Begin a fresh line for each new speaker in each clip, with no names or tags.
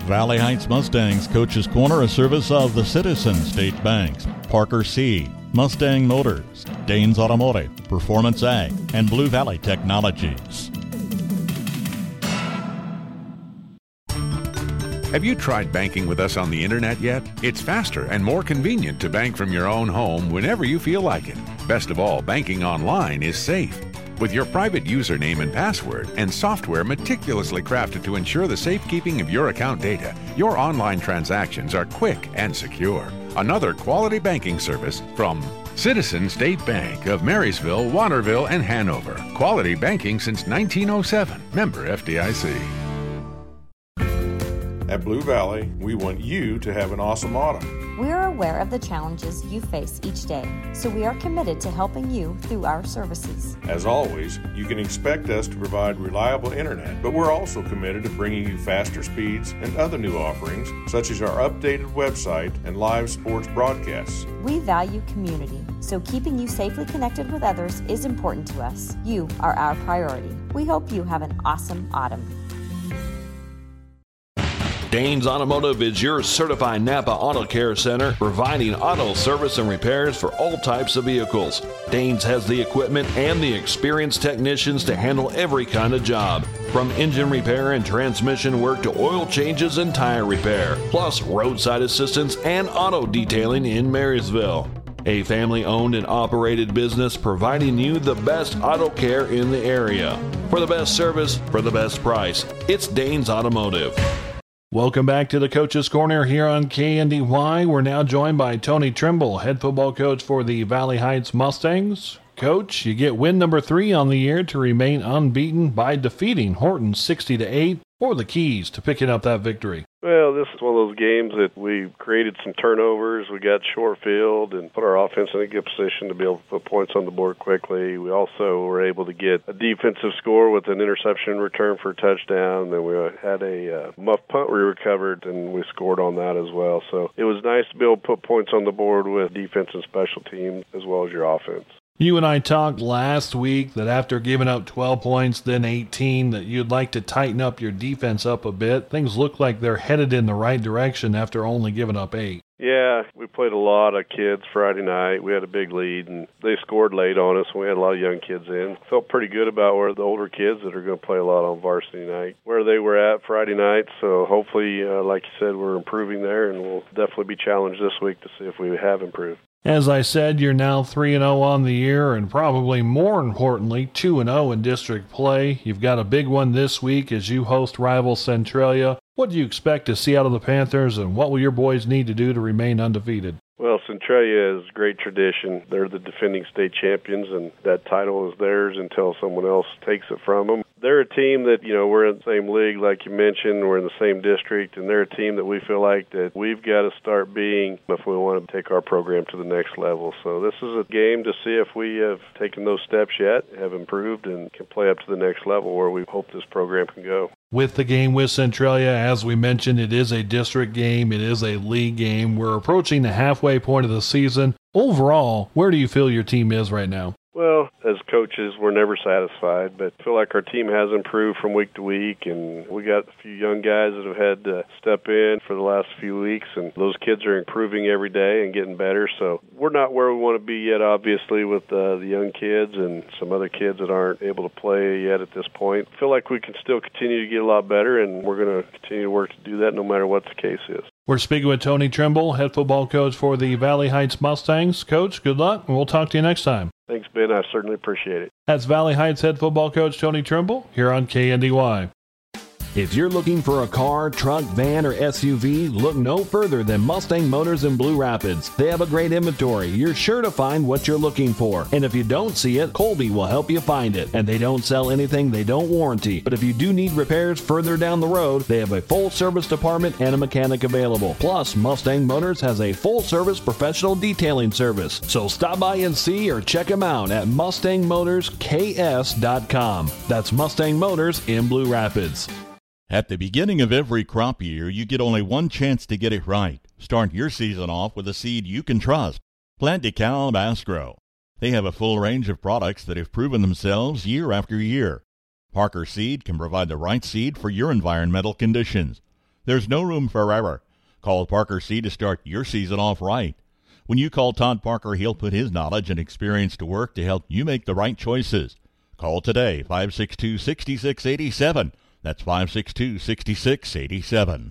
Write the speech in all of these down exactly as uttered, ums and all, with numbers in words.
Valley Heights Mustangs Coach's Corner, a service of the Citizen State Banks, Parker Seed, Mustang Motors, Danes Automotive, Performance Ag, and Blue Valley Technologies.
Have you tried banking with us on the internet yet? It's faster and more convenient to bank from your own home whenever you feel like it. Best of all, banking online is safe. With your private username and password and software meticulously crafted to ensure the safekeeping of your account data, your online transactions are quick and secure. Another quality banking service from Citizen State Bank of Marysville, Waterville, and Hanover. Quality banking since nineteen oh seven. Member F D I C.
At Blue Valley, we want you to have an awesome autumn.
We are aware of the challenges you face each day, so we are committed to helping you through our services.
As always, you can expect us to provide reliable internet, but we're also committed to bringing you faster speeds and other new offerings, such as our updated website and live sports broadcasts.
We value community, so keeping you safely connected with others is important to us. You are our priority. We hope you have an awesome autumn.
Danes Automotive is your certified Napa Auto Care Center, providing auto service and repairs for all types of vehicles. Danes has the equipment and the experienced technicians to handle every kind of job, from engine repair and transmission work to oil changes and tire repair, plus roadside assistance and auto detailing in Marysville. A family-owned and operated business providing you the best auto care in the area. For the best service, for the best price, it's Danes Automotive. Welcome back to the Coach's Corner here on K N D Y. We're now joined by Tony Trimble, head football coach for the Valley Heights Mustangs. Coach, you get win number three on the year to remain unbeaten by defeating Horton sixty to eight. What were the keys to picking up that victory?
Well, this is one of those games that we created some turnovers. We got short field and put our offense in a good position to be able to put points on the board quickly. We also were able to get a defensive score with an interception return for a touchdown. Then we had a uh, muff punt we recovered, and we scored on that as well. So it was nice to be able to put points on the board with defense and special teams as well as your offense.
You and I talked last week that after giving up twelve points, then eighteen, that you'd like to tighten up your defense up a bit. Things look like they're headed in the right direction after only giving up eight.
Yeah, we played a lot of kids Friday night. We had a big lead, and they scored late on us, and we had a lot of young kids in. Felt pretty good about where the older kids that are going to play a lot on varsity night, where they were at Friday night. So hopefully, uh, like you said, we're improving there, and we'll definitely be challenged this week to see if we have improved.
As I said, you're now three and oh on the year, and probably more importantly, two and oh in district play. You've got a big one this week as you host rival Centralia. What do you expect to see out of the Panthers, and what will your boys need to do to remain undefeated?
Well, Centralia is great tradition. They're the defending state champions, and that title is theirs until someone else takes it from them. They're a team that, you know, we're in the same league, like you mentioned. We're in the same district, and they're a team that we feel like that we've got to start being if we want to take our program to the next level. So this is a game to see if we have taken those steps yet, have improved, and can play up to the next level where we hope this program can go.
With the game with Centralia, as we mentioned, it is a district game. It is a league game. We're approaching the halfway point of the season. Overall, where do you feel your team is right now?
Well, as coaches, we're never satisfied, but I feel like our team has improved from week to week, and we got a few young guys that have had to step in for the last few weeks, and those kids are improving every day and getting better. So we're not where we want to be yet, obviously, with uh, the young kids and some other kids that aren't able to play yet at this point. I feel like we can still continue to get a lot better, and we're going to continue to work to do that no matter what the case is.
We're speaking with Tony Trimble, head football coach for the Valley Heights Mustangs. Coach, good luck, and we'll talk to you next time.
Thanks, Ben. I certainly appreciate it.
That's Valley Heights head football coach Tony Trimble here on K N D Y.
If you're looking for a car, truck, van, or S U V, look no further than Mustang Motors in Blue Rapids. They have a great inventory. You're sure to find what you're looking for. And if you don't see it, Colby will help you find it. And they don't sell anything they don't warranty. But if you do need repairs further down the road, they have a full service department and a mechanic available. Plus, Mustang Motors has a full service professional detailing service. So stop by and see or check them out at Mustang Motors K S dot com. That's Mustang Motors in Blue Rapids.
At the beginning of every crop year, you get only one chance to get it right. Start your season off with a seed you can trust. Plant DeKalb Asgrow. They have a full range of products that have proven themselves year after year. Parker Seed can provide the right seed for your environmental conditions. There's no room for error. Call Parker C to start your season off right. When you call Todd Parker, he'll put his knowledge and experience to work to help you make the right choices. Call today, five six two, six six eight seven. That's five six two, six six eight seven.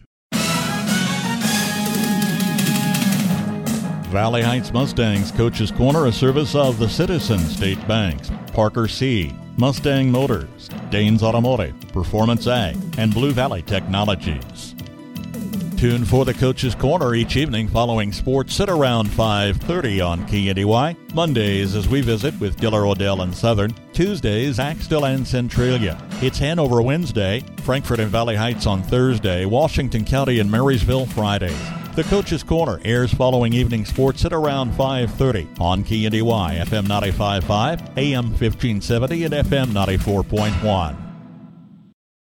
Valley Heights Mustangs Coach's Corner, a service of the Citizen State Banks, Parker C, Mustang Motors, Danes Automotive, Performance Ag, and Blue Valley Technologies. Tune for the Coach's Corner each evening following sports at around five thirty on K N D Y. Mondays as we visit with Diller, Odell, and Southern. Tuesdays, Axtell and Centralia. It's Hanover Wednesday, Frankfort and Valley Heights on Thursday, Washington County and Marysville Fridays. The Coach's Corner airs following evening sports at around five thirty on K N D Y, F M ninety-five point five, A M fifteen seventy, and F M ninety-four point one.